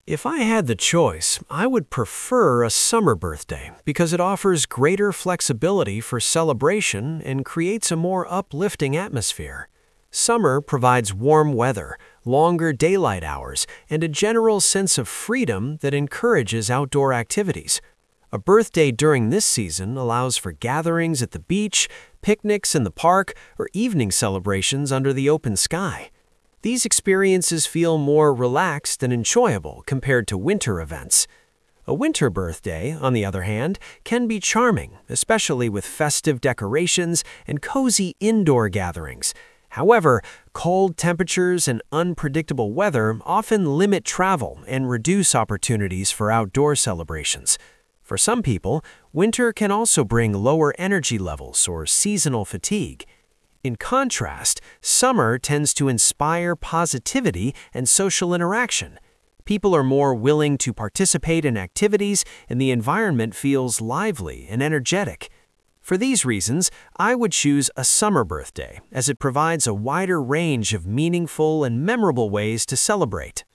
If I had the choice, I would prefer a summer birthday because it offers greater flexibility for celebration and creates a more uplifting atmosphere. Summer provides warm weather, longer daylight hours, and a general sense of freedom that encourages outdoor activities. A birthday during this season allows for gatherings at the beach, picnics in the park, or evening celebrations under the open sky. These experiences feel more relaxed and enjoyable compared to winter events. A winter birthday, on the other hand, can be charming, especially with festive decorations and cozy indoor gatherings. However, cold temperatures and unpredictable weather often limit travel and reduce opportunities for outdoor celebrations. For some people, winter can also bring lower energy levels or seasonal fatigue. In contrast, summer tends to inspire positivity and social interaction. People are more willing to participate in activities, and the environment feels lively and energetic. For these reasons, I would choose a summer birthday, as it provides a wider range of meaningful and memorable ways to celebrate.